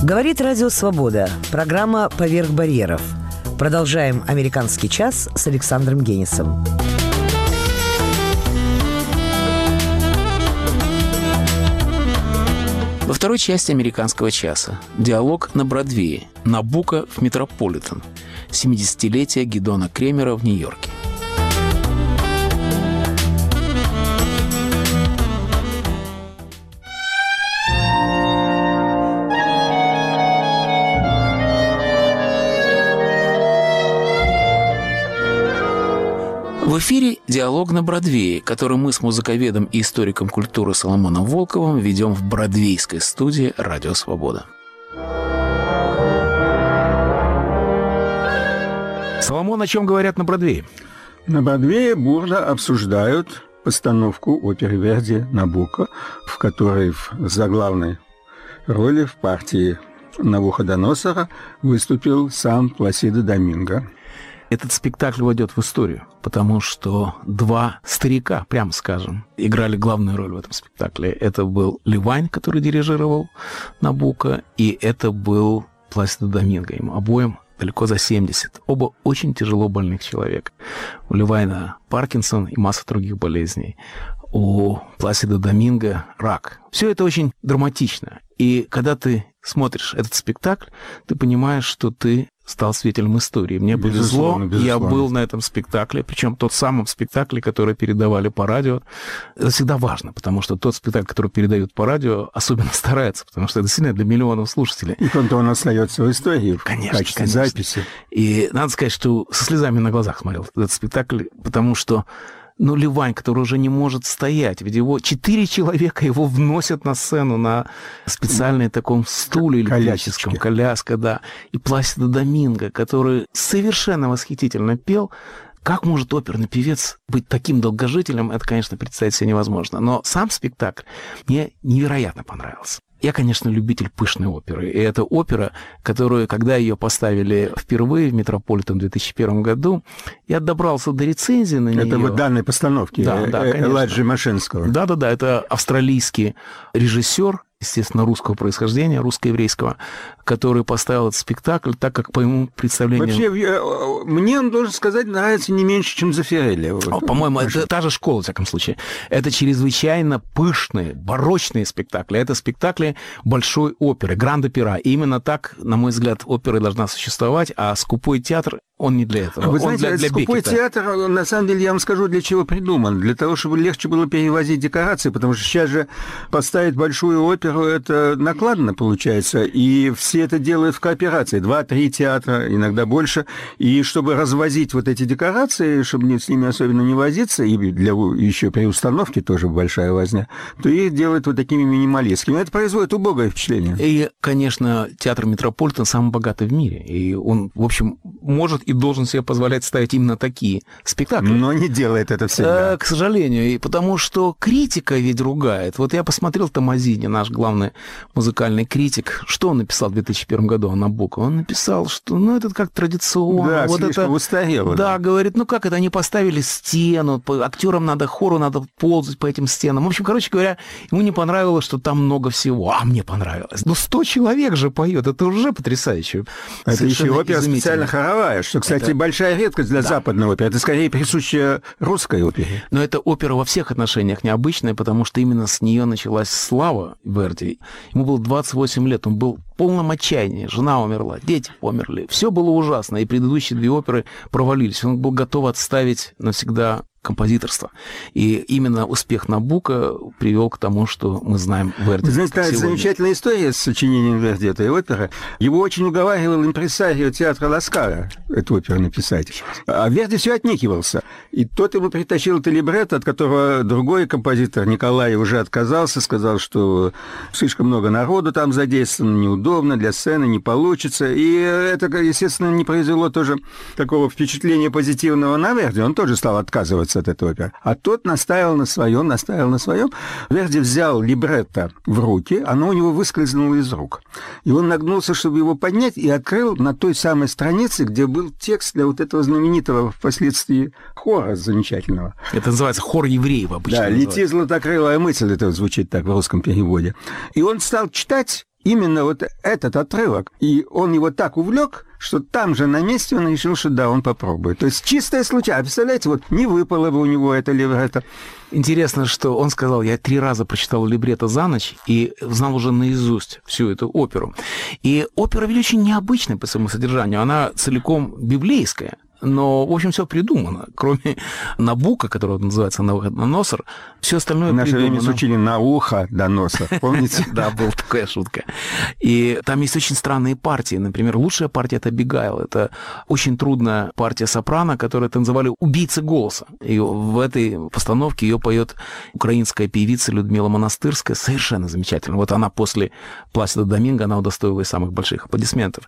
Говорит Радио Свобода. Программа «Поверх барьеров». Продолжаем «Американский час» с Александром Генисом. Во второй части «Американского часа» диалог на Бродвее, Набуко в Метрополитен, 70-летие Гидона Кремера в Нью-Йорке. В эфире «Диалог на Бродвее», который мы с музыковедом и историком культуры Соломоном Волковым ведем в бродвейской студии «Радио Свобода». Соломон, о чем говорят на Бродвее? На Бродвее бурно обсуждают постановку оперы Верди «Набуко», в которой в заглавной роли в партии Навуходоносора выступил сам Пласидо Доминго. Этот спектакль войдет в историю, потому что два старика, прямо скажем, играли главную роль в этом спектакле. Это был Ливайн, который дирижировал Набуко, и это был Пласидо Доминго. Им обоим далеко за 70. Оба очень тяжело больных человека. У Ливайна Паркинсон и масса других болезней. У Пласидо Доминго рак. Все это очень драматично. И когда ты смотришь этот спектакль, ты понимаешь, что ты стал свидетелем истории. Мне повезло, я был на этом спектакле, причем тот самый спектакль, который передавали по радио. Это всегда важно, потому что тот спектакль, который передают по радио, особенно старается, потому что это действительно для миллионов слушателей. И он остается в истории, в качестве записи. И надо сказать, что со слезами на глазах смотрел этот спектакль, потому что Ливайн, который уже не может стоять, ведь его 4 человека его вносят на сцену на специальном таком стуле электрическом, коляска, да. И Пласидо Доминго, который совершенно восхитительно пел. Как может оперный певец быть таким долгожителем, это, конечно, представить себе невозможно. Но сам спектакль мне невероятно понравился. Я, конечно, любитель пышной оперы. И это опера, которую, когда ее поставили впервые в Метрополитен в 2001 году, я добрался до рецензии на нее. Это вот данной постановки Элайджи Машинского. Да-да-да, это австралийский режиссер, естественно, русского происхождения, русско-еврейского, который поставил этот спектакль так, как по ему представлению... Вообще, мне, он должен сказать, нравится не меньше, чем Зафирелли. По-моему, это та же школа, во всяком случае. Это чрезвычайно пышные, барочные спектакли. Это спектакли большой оперы, гранд-опера. И именно так, на мой взгляд, опера должна существовать, а скупой театр, он не для этого. Вы знаете, для скупой Беккета. Театр, на самом деле, я вам скажу, для чего придуман. Для того, чтобы легче было перевозить декорации, потому что сейчас же поставить большую оперу, это накладно получается, и все это делают в кооперации. 2-3 театра, иногда больше. И чтобы развозить вот эти декорации, чтобы с ними особенно не возиться, и для еще при установке тоже большая возня, то их делают вот такими минималистскими. Это производит убогое впечатление. И, конечно, театр Метрополитен самый богатый в мире. И он, в общем, может и должен себе позволять ставить именно такие спектакли. Но не делает это всегда. К сожалению. И потому что критика ведь ругает. Вот я посмотрел Томазини, наш главный музыкальный критик. Что он написал в 2001 году о Набуко? Он написал, что это как традиционно. Да, вот слишком это устарело. Да, говорит, как это они поставили стену, актерам надо, хору надо ползать по этим стенам. В общем, короче говоря, ему не понравилось, что там много всего. А мне понравилось. 100 человек же поет, это уже потрясающе. Это еще опера специально хоровая, что, кстати, это большая редкость для западной оперы. Это скорее присущая русской опере. Но эта опера во всех отношениях необычная, потому что именно с нее началась слава Верди. Ему было 28 лет, он был в полном отчаянии. Жена умерла, дети померли. Все было ужасно, и предыдущие 2 оперы провалились. Он был готов отставить навсегда композиторство. И именно успех Набуко привел к тому, что мы знаем Верди. Вы знаете, это замечательная история с сочинением Верди этой оперы. Его очень уговаривал импресарио театра Ла Скала эту оперу написать. А Верди все отнекивался. И тот ему притащил это либретто, от которого другой композитор Николай уже отказался, сказал, что слишком много народу там задействовано, неудобно, для сцены не получится. И это, естественно, не произвело тоже такого впечатления позитивного на Верди. Он тоже стал отказываться от этой оперы. А тот настаивал на своем. Верди взял либретто в руки, оно у него выскользнуло из рук. И он нагнулся, чтобы его поднять, и открыл на той самой странице, где был текст для вот этого знаменитого впоследствии хора замечательного. Это называется хор евреев обычно. Да, «Лети, златокрылая мысль», это звучит так в русском переводе. И он стал читать, именно вот этот отрывок. И он его так увлек, что там же на месте он решил, что да, он попробует. То есть чистая случайность. Представляете, вот не выпало бы у него это либретто. Интересно, что он сказал, я 3 раза прочитал либретто за ночь и знал уже наизусть всю эту оперу. И опера ведь очень необычная по своему содержанию. Она целиком библейская. Но, в общем, все придумано. Кроме Набука, который называется «Навуходоносор», все остальное в наше придумано. время учили «на ухо доноса», помните? Да, была такая шутка. И там есть очень странные партии. Например, лучшая партия — это Абигайл. Это очень трудная партия сопрано, которую называли «убийца голоса». И в этой постановке ее поет украинская певица Людмила Монастырская. Совершенно замечательно. Вот она после Пласидо Доминго, она удостоилась самых больших аплодисментов.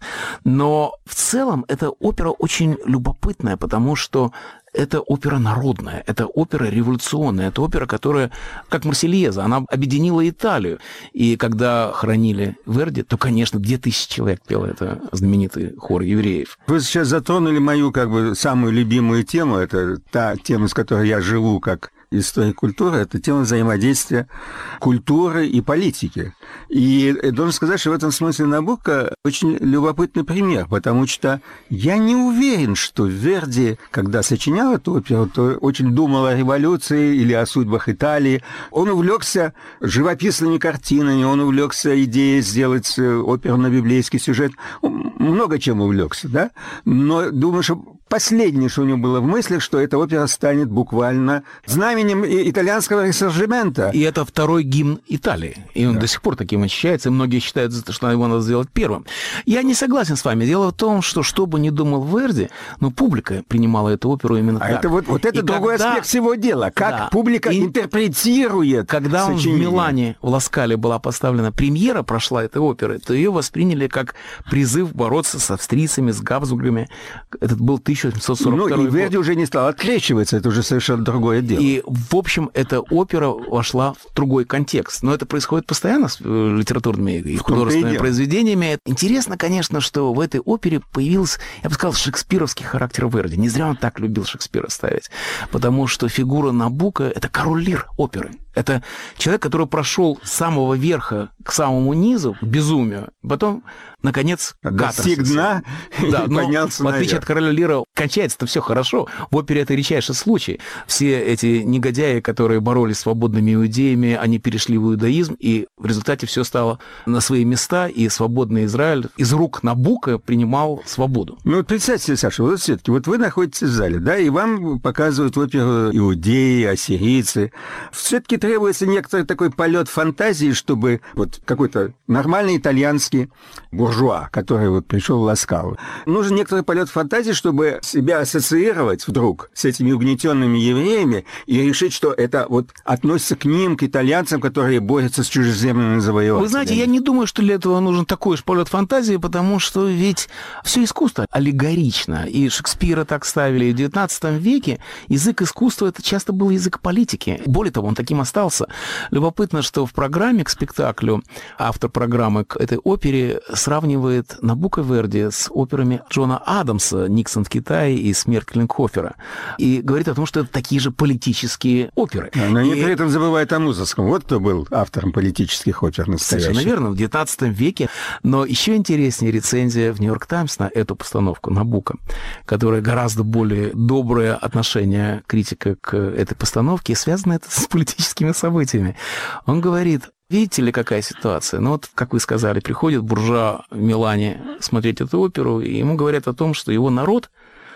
Но в целом эта опера очень любопытная, потому что это опера народная, это опера революционная, это опера, которая, как Марсельеза, она объединила Италию. И когда хоронили Верди, то, конечно, 2000 человек пело это знаменитый хор евреев. Вы сейчас затронули мою, самую любимую тему, это та тема, с которой я живу, как историк культуры, это тема взаимодействия культуры и политики. И должен сказать, что в этом смысле Набуко очень любопытный пример, потому что я не уверен, что Верди, когда сочинял эту оперу, то очень думал о революции или о судьбах Италии. Он увлекся живописными картинами, он увлекся идеей сделать оперу на библейский сюжет. Он много чем увлекся, да? Но думаю, что последнее, что у него было в мыслях, что эта опера станет буквально знаменем итальянского ресоржимента. И это второй гимн Италии. И он до сих пор таким ощущается, и многие считают, что его надо сделать первым. Я не согласен с вами. Дело в том, что бы ни думал Верди, но публика принимала эту оперу именно так. Это вот это другой аспект всего дела. Как публика интерпретирует Когда он в Милане, в Ласкале была поставлена премьера, прошла этой оперы, то ее восприняли как призыв бороться с австрийцами, с Габсбургами. Это был 1842 год. И Верди уже не стал открещиваться, это уже совершенно другое дело. И, в общем, эта опера вошла в другой контекст. Но это происходит постоянно с литературными и художественными произведениями. Интересно, конечно, что в этой опере появился, я бы сказал, шекспировский характер Верди. Не зря он так любил Шекспира ставить. Потому что фигура Набуко — это король лир оперы. Это человек, который прошел с самого верха к самому низу, к безумию, потом, наконец, достиг дна и поднялся в отличие от короля лира, кончается-то все хорошо. В опере это редчайший случай. Все эти негодяи, которые боролись с свободными иудеями, они перешли в иудаизм, и в результате все стало на свои места, и свободный Израиль из рук Набуко принимал свободу. Ну вот представьте себе, Саша, вот все-таки вот вы находитесь в зале, да, и вам показывают оперу иудеи, ассирийцы. Все-таки требуется некоторый такой полет фантазии, чтобы вот какой-то нормальный итальянский буржуа, который вот пришел в Ласкалу. Нужен некоторый полет фантазии, чтобы себя ассоциировать вдруг с этими угнетенными евреями и решить, что это вот относится к ним, к итальянцам, которые борются с чужеземными завоевателями. Вы знаете, я не думаю, что для этого нужен такой же полет фантазии, потому что ведь все искусство аллегорично, и Шекспира так ставили. И в XIX веке язык искусства — это часто был язык политики. Более того, он таким остался. Любопытно, что в программе к спектаклю автор программы к этой опере сравнивает Набуко Верди с операми Джона Адамса «Никсон в Китае» и «Смерть Клинкхофера». И говорит о том, что это такие же политические оперы. Но они при этом забывают о Музовском. Вот кто был автором политических опер настоящих. Совершенно верно, в XIX веке. Но еще интереснее рецензия в «Нью-Йорк Таймс» на эту постановку Набуко, которая гораздо более доброе отношение критика к этой постановке, и связано это с политическими событиями. Он говорит: видите ли, какая ситуация? Ну вот, как вы сказали, приходит буржуа в Милане смотреть эту оперу, и ему говорят о том, что его народ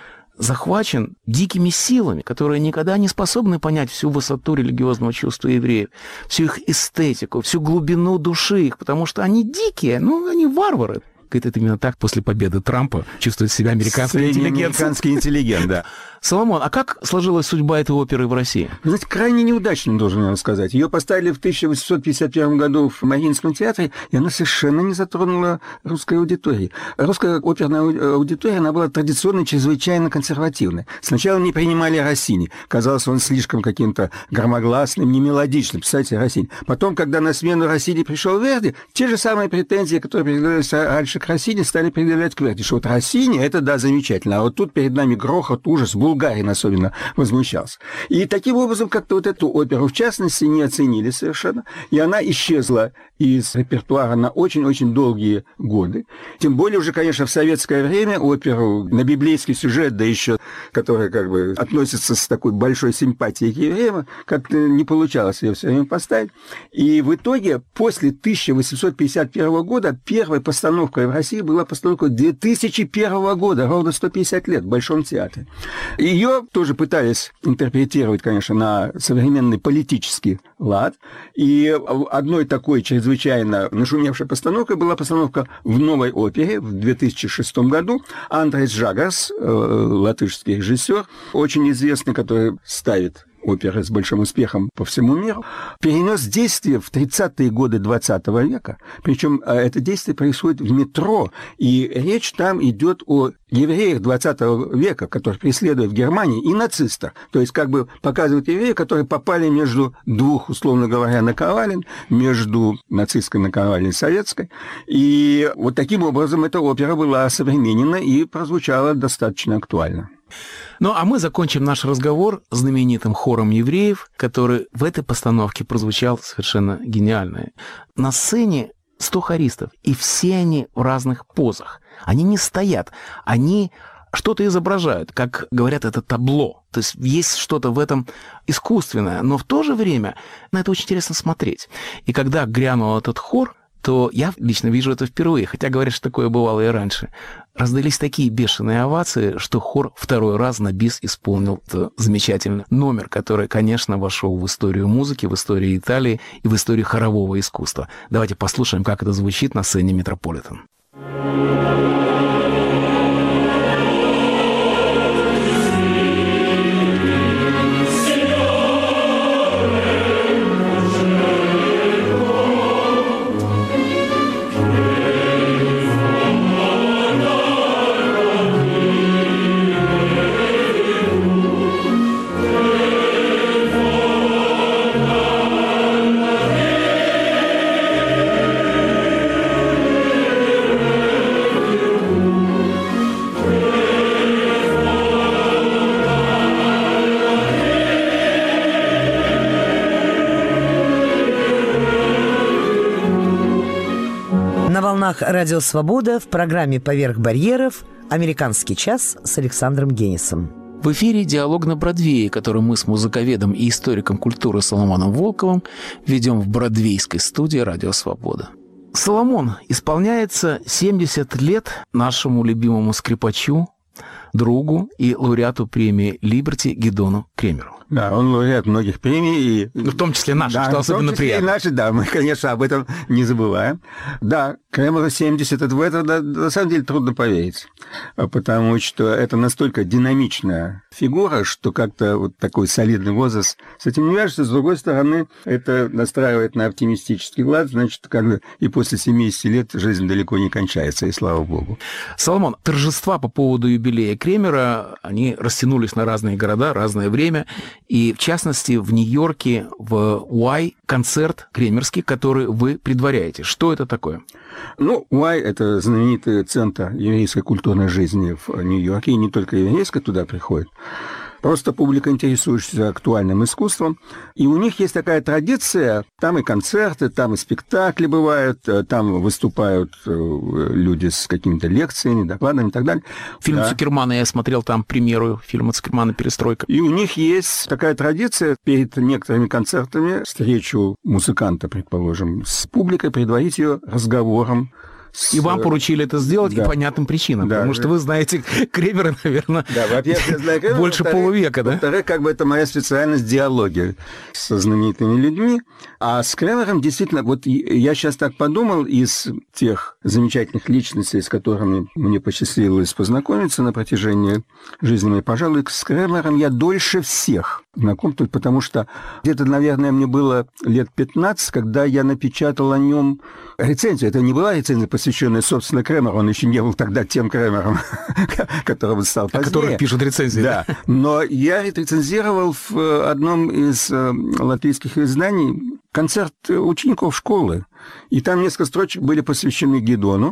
захвачен дикими силами, которые никогда не способны понять всю высоту религиозного чувства евреев, всю их эстетику, всю глубину души их, потому что они дикие, они варвары. Говорит, это именно так после победы Трампа чувствует себя американский интеллигент. Американский интеллигент, да. Соломон, а как сложилась судьба этой оперы в России? Вы знаете, крайне неудачно, должен я вам сказать. Ее поставили в 1851 году в Мариинском театре, и она совершенно не затронула русской аудитории. Русская оперная аудитория, она была традиционно чрезвычайно консервативной. Сначала не принимали Россини. Казалось, он слишком каким-то громогласным, немелодичным. Представляете, Россини. Потом, когда на смену Россини пришел Верди, те же самые претензии, которые предъявлялись раньше больше к Россини стали предъявлять к Верди, что вот Россини, это, да, замечательно, а вот тут перед нами грохот, ужас, Булгарин особенно возмущался. И таким образом как-то вот эту оперу, в частности, не оценили совершенно, и она исчезла из репертуара на очень-очень долгие годы. Тем более уже, конечно, в советское время оперу на библейский сюжет, да еще, который как бы относится с такой большой симпатией к евреям, как-то не получалось ее все время поставить. И в итоге после 1851 года первой постановкой в России была постановка 2001 года, ровно 150 лет, в Большом театре. Ее тоже пытались интерпретировать, конечно, на современный политический лад. И одной такой чрезвычайно нашумевшей постановкой была постановка в Новой опере в 2006 году. Андрейс Žagars, латышский режиссер, очень известный, который ставит оперы с большим успехом по всему миру, перенес действие в 30-е годы 20 века. Причем это действие происходит в метро, и речь там идет о евреях 20 века, которые преследуют в Германии, и нацистах. То есть как бы показывают евреев, которые попали между двух, условно говоря, наковален, между нацистской наковальней и советской. И вот таким образом эта опера была осовременена и прозвучала достаточно актуально. Ну, а мы закончим наш разговор знаменитым хором евреев, который в этой постановке прозвучал совершенно гениально. На сцене 100 хористов, и все они в разных позах. Они не стоят, они что-то изображают, как говорят, это табло. То есть есть что-то в этом искусственное, но в то же время на это очень интересно смотреть. И когда грянул этот хор, то я лично вижу это впервые, хотя говорят, что такое бывало и раньше. Раздались такие бешеные овации, что хор второй раз на бис исполнил замечательный номер, который, конечно, вошел в историю музыки, в историю Италии и в историю хорового искусства. Давайте послушаем, как это звучит на сцене Метрополитен. Радио «Свобода» в программе «Поверх барьеров» «Американский час» с Александром Генисом. В эфире «Диалог на Бродвее», который мы с музыковедом и историком культуры Соломоном Волковым ведем в бродвейской студии «Радио Свобода». Соломон, исполняется 70 лет нашему любимому скрипачу, другу и лауреату премии «Либерти» Гидону Кремеру. Да, он лауреат многих премий. И... в том числе наши, да, что особенно приятно. И наши, да, мы, конечно, об этом не забываем. Да, Кремеру 70, в это на самом деле трудно поверить, потому что это настолько динамичная фигура, что как-то вот такой солидный возраст с этим не вяжется. С другой стороны, это настраивает на оптимистический лад, значит, как бы и после 70 лет жизнь далеко не кончается, и слава богу. Соломон, торжества по поводу юбилея Кремера, они растянулись на разные города, разное время. И, в частности, в Нью-Йорке, в Уай, концерт кремерский, который вы предваряете. Что это такое? Ну, Уай – это знаменитый центр еврейской культурной жизни в Нью-Йорке, и не только еврейская туда приходит. Просто публика, интересующаяся актуальным искусством. И у них есть такая традиция, там и концерты, там и спектакли бывают, там выступают люди с какими-то лекциями, докладами и так далее. Фильм Цукермана, я смотрел там премьеру фильма Цукермана «Перестройка». И у них есть такая традиция перед некоторыми концертами встречу музыканта, предположим, с публикой, предварить ее разговором. И вам поручили это сделать, да, и понятным причинам, да, потому что вы знаете Кремера, наверное, да, во-первых, я знаю Кремера, больше полувека, да? Во-вторых, как бы это моя специальность диалоги со знаменитыми людьми. А с Кремером действительно, вот я сейчас так подумал, из тех замечательных личностей, с которыми мне посчастливилось познакомиться на протяжении жизни моей, пожалуй, с Кремером я дольше всех знаком, потому что где-то, наверное, мне было лет 15, когда я напечатал о нем рецензию. Это не была рецензия, посвященная, собственно, Кремеру. Он еще не был тогда тем Кремером, которым он стал позднее. Который пишет рецензии. Да. Но я рецензировал в одном из латвийских изданий концерт учеников школы. И там несколько строчек были посвящены Гидону.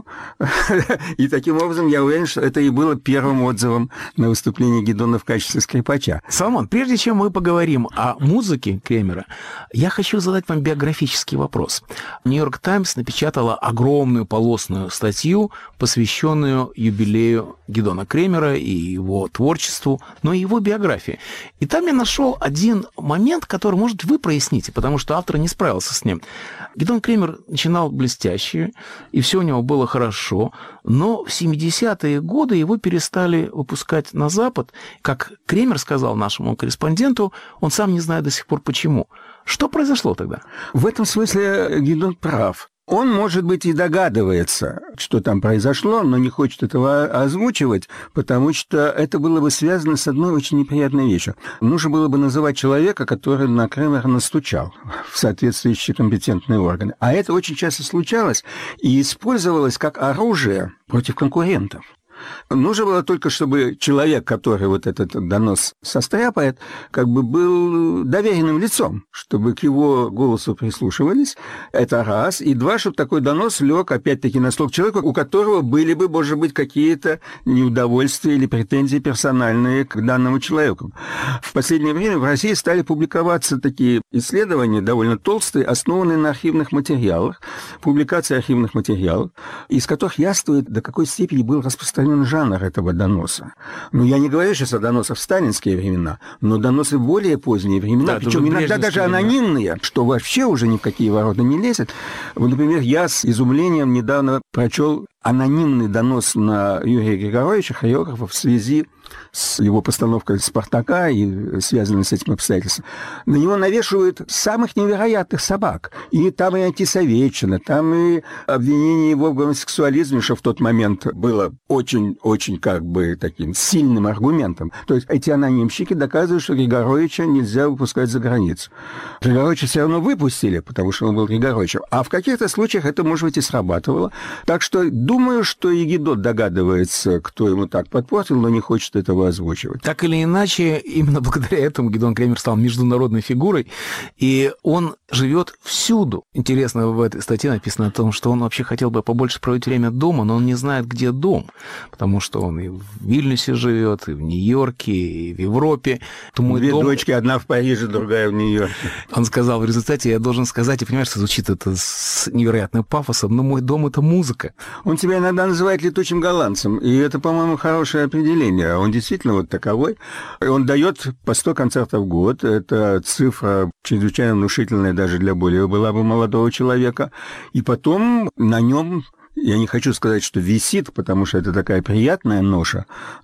И таким образом я уверен, что это и было первым отзывом на выступление Гидона в качестве скрипача. Соломон, прежде чем мы поговорим о музыке Кремера, я хочу задать вам биографический вопрос. «Нью-Йорк Таймс» напечатала огромную полосную статью, посвященную юбилею Гидона Кремера и его творчеству, но и его биографии. И там я нашел один момент, который, может, вы проясните, потому что автор не справился с ним. Гидон Кремер начинал блестяще, и все у него было хорошо, но в 70-е годы его перестали выпускать на Запад. Как Кремер сказал нашему корреспонденту, он сам не знает до сих пор почему. Что произошло тогда? В этом смысле Гидон прав. Он, может быть, и догадывается, что там произошло, но не хочет этого озвучивать, потому что это было бы связано с одной очень неприятной вещью. Нужно было бы называть человека, который на Кремера настучал в соответствующие компетентные органы. А это очень часто случалось и использовалось как оружие против конкурентов. Нужно было только, чтобы человек, который вот этот донос состряпает, как бы был доверенным лицом, чтобы к его голосу прислушивались. Это раз. И два, чтобы такой донос лег, опять-таки, на слух человека, у которого были бы, может быть, какие-то неудовольствия или претензии персональные к данному человеку. В последнее время в России стали публиковаться такие исследования, довольно толстые, основанные на архивных материалах, публикации архивных материалов, из которых яствует, до какой степени был распространен жанр этого доноса. Ну, я не говорю сейчас о доносах в сталинские времена, но доносы в более поздние времена, да, причем иногда даже анонимные, что вообще уже ни в какие ворота не лезет. Вот, например, я с изумлением недавно прочел анонимный донос на Юрия Григоровича, хореографа, в связи с его постановкой «Спартака» и связанной с этим обстоятельством. На него навешивают самых невероятных собак. И там и антисоветчина, там и обвинение его в гомосексуализме, что в тот момент было очень-очень как бы таким сильным аргументом. То есть эти анонимщики доказывают, что Григоровича нельзя выпускать за границу. Григоровича все равно выпустили, потому что он был Григоровичем. А в каких-то случаях это, может быть, и срабатывало. Так что думаю, что и Гидот догадывается, кто ему так подпортил, но не хочет этого озвучивать. Так или иначе, именно благодаря этому Гидон Кремер стал международной фигурой, и он живет всюду. Интересно, в этой статье написано о том, что он вообще хотел бы побольше проводить время дома, но он не знает, где дом, потому что он и в Вильнюсе живет, и в Нью-Йорке, и в Европе. Две дочки, одна в Париже, другая в Нью-Йорке. Он сказал в результате, я должен сказать, и понимаешь, что звучит это с невероятным пафосом, но мой дом — это музыка. Он тебя иногда называет летучим голландцем, и это, по-моему, хорошее определение. Он действительно вот таковой. Он дает по 100 концертов в год. Это цифра чрезвычайно внушительная даже для более была бы молодого человека. И потом на нем, я не хочу сказать, что висит, потому что это такая приятная ноша,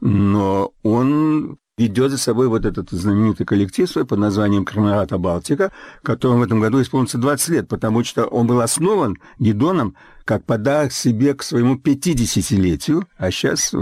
но он ведет за собой вот этот знаменитый коллектив свой под названием «Кремерата Балтика», которому в этом году исполнится 20 лет, потому что он был основан Гидоном как подарок себе к своему 50-летию, а сейчас,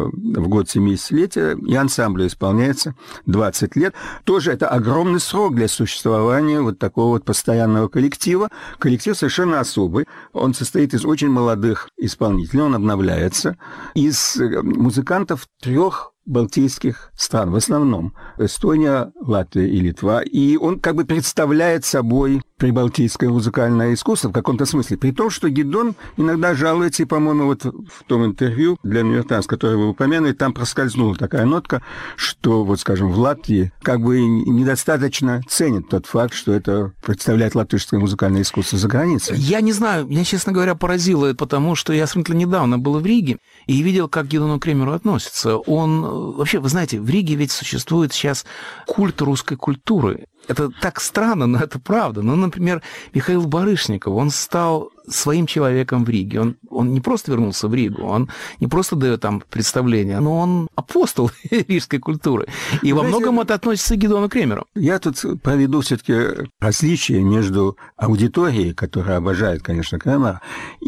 в год 70-летия, и ансамблю исполняется 20 лет. Тоже это огромный срок для существования вот такого вот постоянного коллектива. Коллектив совершенно особый. Он состоит из очень молодых исполнителей, он обновляется. Из музыкантов 3 балтийских стран, в основном Эстония, Латвия и Литва. И он как бы представляет собой прибалтийское музыкальное искусство в каком-то смысле. При том, что Гидон иногда жалуется, и, по-моему, вот в том интервью для «Нью-Йорк Таймс», которое вы упомянули, там проскользнула такая нотка, что, вот, скажем, в Латвии как бы недостаточно ценят тот факт, что это представляет латышское музыкальное искусство за границей. Я не знаю, меня, честно говоря, поразило это, потому что я сравнительно недавно был в Риге и видел, как к Гидону Кремеру относятся. Он вообще, вы знаете, в Риге ведь существует сейчас культ русской культуры. Это так странно, но это правда. Ну, например, Михаил Барышников, он стал своим человеком в Риге. Он не просто вернулся в Ригу, он не просто дает там представления, но он апостол рижской культуры. И во многом это относится к Гидону Кремеру. Я тут проведу все-таки различие между аудиторией, которая обожает, конечно, Кремера,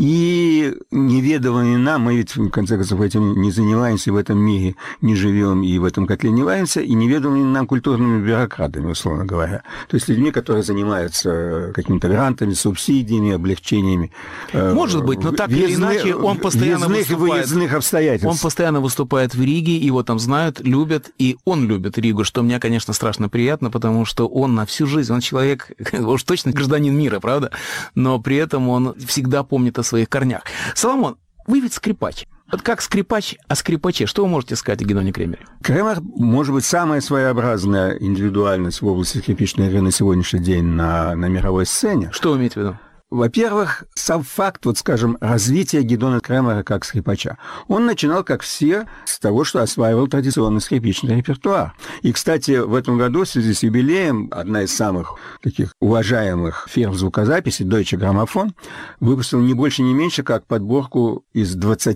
и неведомыми нам, мы ведь, в конце концов, этим не занимаемся, в этом мире не живем и в этом котле не варимся, и неведомыми нам культурными бюрократами, условно говоря. То есть людьми, которые занимаются какими-то грантами, субсидиями, облегчениями. Может быть, но так или иначе. иначе он постоянно выездных обстоятельств. Он постоянно выступает в Риге, его там знают, любят, и он любит Ригу, что мне, конечно, страшно приятно, потому что он на всю жизнь, он человек, уж точно гражданин мира, правда? Но при этом он всегда помнит о своих корнях. Соломон, вы ведь скрипач. Вот как скрипач о скрипаче, что вы можете сказать о Гидоне Кремере? Кремер, может быть, самая своеобразная индивидуальность в области скрипичной игры на сегодняшний день на мировой сцене. Что вы имеете в виду? Во-первых, сам факт, вот скажем, развития Гидона Кремера как скрипача. Он начинал, как все, с того, что осваивал традиционный скрипичный репертуар. И, кстати, в этом году в связи с юбилеем одна из самых таких уважаемых фирм звукозаписи, Deutsche Grammophon, выпустила не больше, не меньше, как подборку из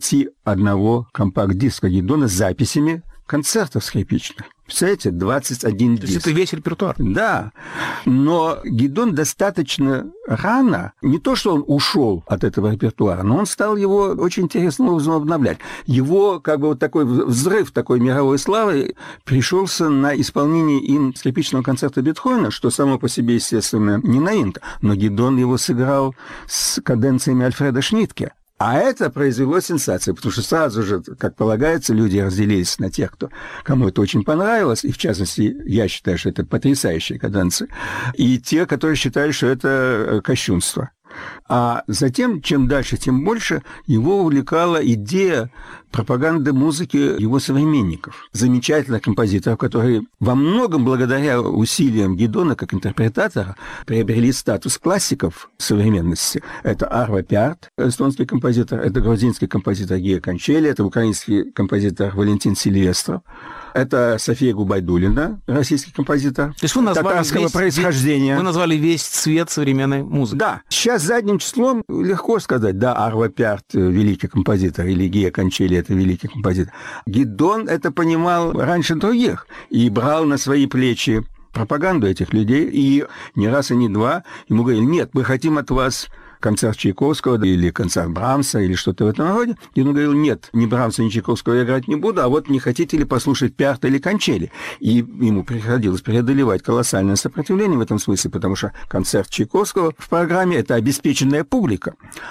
21 компакт-диска Гидона с записями концертов скрипичных. Представляете, 21 диск. То есть это весь репертуар? Да. Но Гидон достаточно рано, не то, что он ушел от этого репертуара, но он стал его очень интересным образом обновлять. Его, как бы, вот такой взрыв такой мировой славы пришелся на исполнение им скрипичного концерта Бетховена, что само по себе, естественно, не новинка. Но Гидон его сыграл с каденциями Альфреда Шнитке. А это произвело сенсацию, потому что сразу же, как полагается, люди разделились на тех, кому это очень понравилось, и, в частности, я считаю, что это потрясающие каденции, и те, которые считали, что это кощунство. А затем, чем дальше, тем больше его увлекала идея пропаганды музыки его современников, замечательных композиторов, которые во многом благодаря усилиям Гидона как интерпретатора приобрели статус классиков современности. Это Арво Пярт, эстонский композитор, это грузинский композитор Гия Кончели, это украинский композитор Валентин Сильвестров, это София Губайдулина, российский композитор, то есть вы назвали татарского происхождения. Вы назвали весь цвет современной музыки. Да. Сейчас задним числом легко сказать, да, Арво Пярт – великий композитор, или Гия Кончели – это великий композитор. Гидон это понимал раньше других и брал на свои плечи пропаганду этих людей, и не раз и не два ему говорили: нет, мы хотим от вас концерт Чайковского или концерт Брамса или что-то в этом роде. И он говорил: нет, ни Брамса, ни Чайковского я играть не буду, а вот не хотите ли послушать Пярта или Кончели? И ему приходилось преодолевать колоссальное сопротивление в этом смысле, потому что концерт Чайковского в программе – это обеспеченная публика,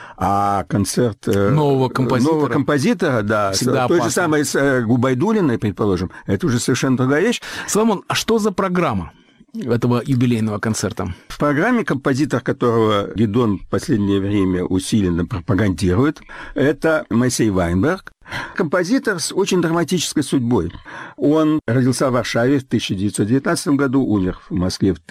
а концерт нового композитора, да, той же самой Губайдулиной, предположим, это уже совершенно другая вещь. Соломон, а что за программа этого юбилейного концерта? В программе композитор, которого Гидон в последнее время усиленно пропагандирует, это Моисей Вайнберг. Композитор с очень драматической судьбой. Он родился в Варшаве в 1919 году, умер в Москве в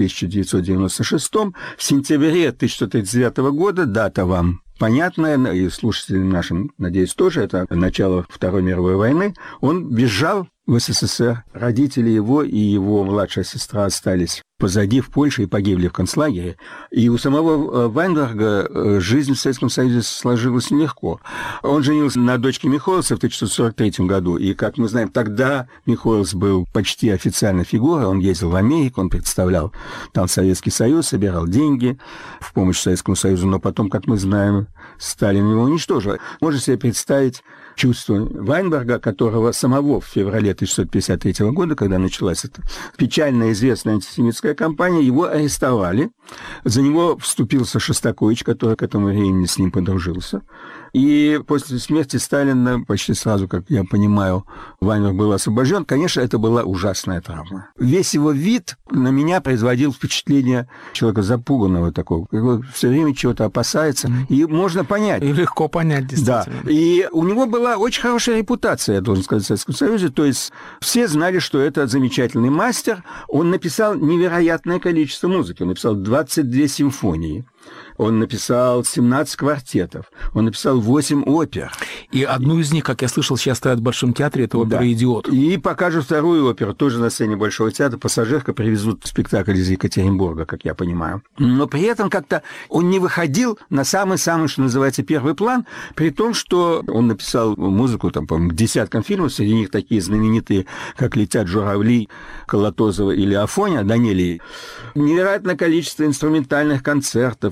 1996. В сентябре 1939 года, дата вам понятная, и слушателям нашим, надеюсь, тоже, это начало Второй мировой войны, он бежал в СССР. Родители его и его младшая сестра остались позади в Польше и погибли в концлагере. И у самого Вайнберга жизнь в Советском Союзе сложилась нелегко. Он женился на дочке Михоэлса в 1943 году, и, как мы знаем, тогда Михоэлс был почти официальной фигурой. Он ездил в Америку, он представлял там Советский Союз, собирал деньги в помощь Советскому Союзу, но потом, как мы знаем, Сталин его уничтожил. Можно себе представить чувство Вайнберга, которого самого в феврале 1953 года, когда началась эта печально известная антисемитская кампания, его арестовали. За него вступился Шостакович, который к этому времени с ним подружился. И после смерти Сталина, почти сразу, как я понимаю, Вайнберг был освобожден. Конечно, это была ужасная травма. Весь его вид на меня производил впечатление человека запуганного такого, который все время чего-то опасается. И можно понять. И легко понять, действительно. Да. И у него была очень хорошая репутация, я должен сказать, в Советском Союзе. То есть все знали, что это замечательный мастер. Он написал невероятное количество музыки. Он написал 22 симфонии. Он написал 17 квартетов, он написал 8 опер. И одну из них, как я слышал, сейчас стоят в Большом театре, это опера «Идиот». И покажут вторую оперу, тоже на сцене Большого театра. «Пассажирка» привезут спектакль из Екатеринбурга, как я понимаю. Но при этом как-то он не выходил на самый-самый, что называется, первый план, при том, что он написал музыку, там, по-моему, к десяткам фильмов, среди них такие знаменитые, как «Летят журавли» Колотозова или Афоня Данелии. Невероятное количество инструментальных концертов,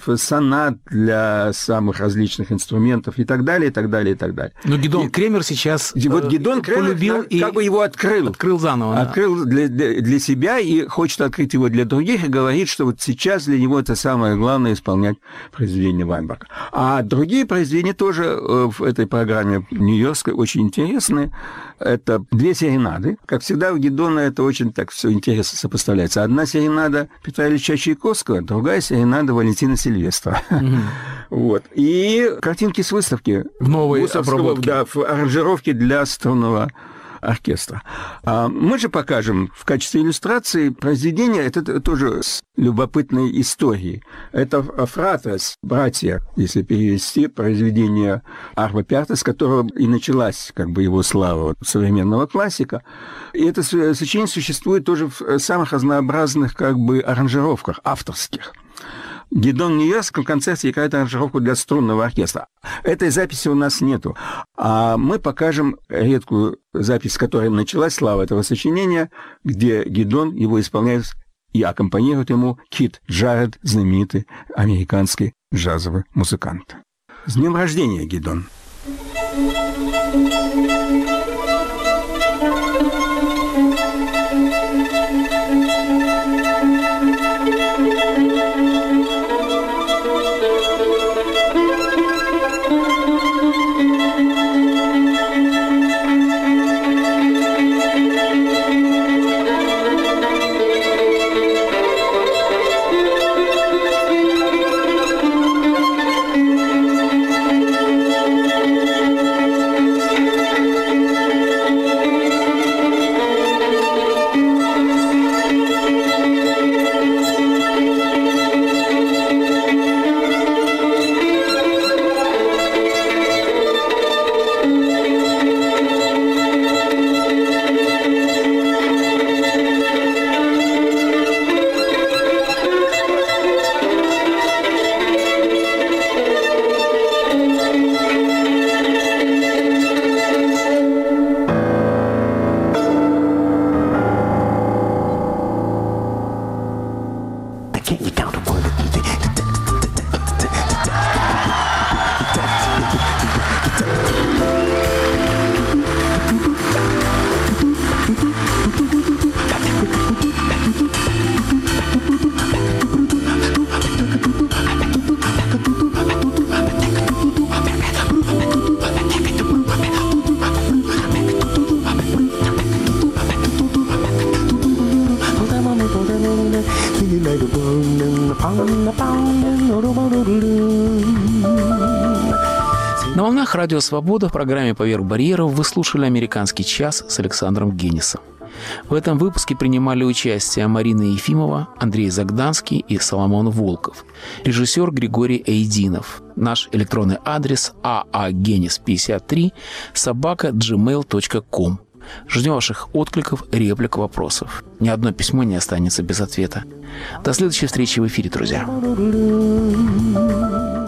инструментов, сонат для самых различных инструментов и так далее, и так далее, и так далее. Но Гидон Кремер сейчас вот Гидон Кремер полюбил и как бы его открыл. Открыл заново. Открыл для себя и хочет открыть его для других, и говорит, что вот сейчас для него это самое главное — исполнять произведения Вайнберга. А другие произведения тоже в этой программе нью-йоркской очень интересные. Это 2 серенады. Как всегда, у Гидона это очень так все интересно сопоставляется. Одна серенада Петра Ильича Чайковского, другая серенада Валентина Сильвестра. Вот. И картинки с выставки. В новой обработке. Да, в аранжировке для струнного оркестра. Мы же покажем в качестве иллюстрации произведение, это тоже с любопытной историей. Это «Фратес», «Братья», если перевести, произведение Арво Пиарта, с которого и началась как бы его слава современного классика. И это сочинение существует тоже в самых разнообразных как бы аранжировках, авторских. Гидон в Нью-Йоркском концерте играет аранжировку для струнного оркестра. Этой записи у нас нету. А мы покажем редкую запись, с которой началась слава этого сочинения, где Гидон его исполняет и аккомпанирует ему Кит Джаред, знаменитый американский джазовый музыкант. С днем рождения, Гидон! На волнах Радио Свобода в программе «Поверх барьеров» вы слушали «Американский час» с Александром Генисом. В этом выпуске принимали участие Марина Ефимова, Андрей Загданский и Соломон Волков. Режиссер Григорий Эйдинов. Наш электронный адрес aagenis53@gmail.com. Ждем ваших откликов, реплик, вопросов. Ни одно письмо не останется без ответа. До следующей встречи в эфире, друзья.